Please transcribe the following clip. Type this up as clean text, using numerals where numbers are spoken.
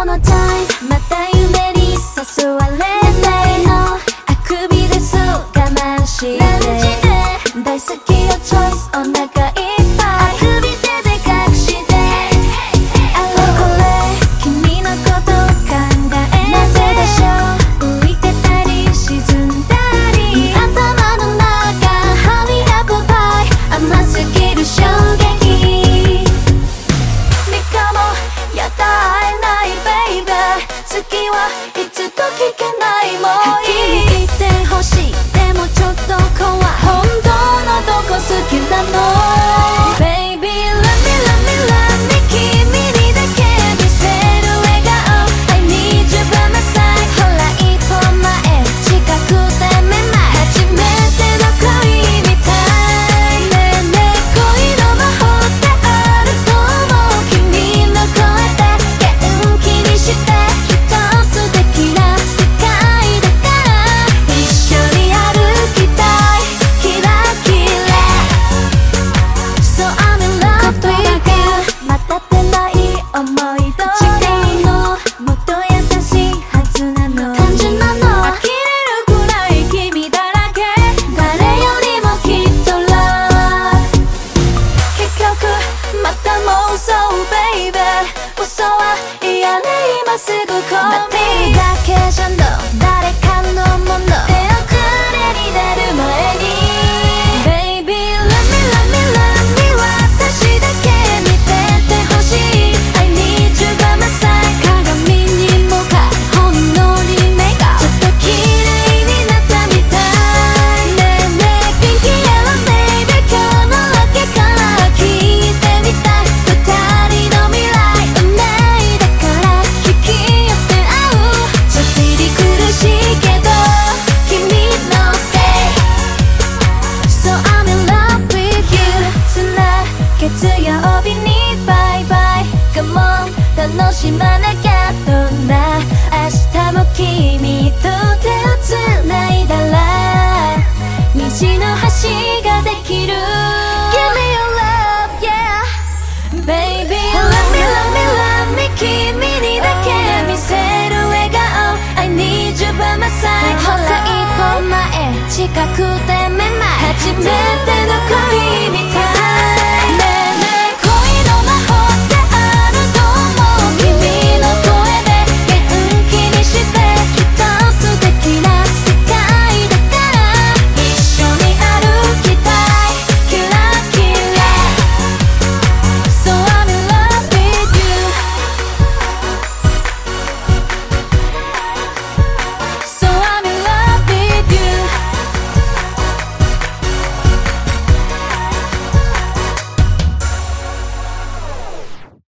one more time また夢に誘われてのあくびです我慢して大好きよチョイスお腹いっぱいあくび手で隠してあれこれ君のこと考えなぜでしょう浮いてたり沈んだり頭の中ハリーアップパイ甘すぎる衝撃3日もやった会えないベイベー次はいつと聞けないもういい言ってほしいでもちょっと怖い本当のどこ好きなの Baby love me love me love me 君にだけ見せる笑顔 I need you by my side ほら一歩前近くてめまい初めての恋みたいねえねえ恋の魔法ってあると思う君の声で元気にしてきっと素敵な世界だから一緒に歩きたいキラキラ So I'm in love with you またてない思い通りのもっと優しいはずなの単純なの呆れるくらい君だらけ誰よりもきっと Love 結局また妄想 Baby 嘘は嫌ね今すぐ Call me だけじゃの誰かのもの手遅れになる前に Baby love me love me love me 私だけ見ててほしい I need you by my side 鏡に向かいほんのり目がちょっと綺麗になったみたいねえねえ Pinky yellow baby 今日のロケから聞いてみたい二人の未来運命だから引き寄せ合うちょっぴり苦しいけど君のせい So I'm in love with you つな月曜日にバイバイ Come on 楽しまなきゃ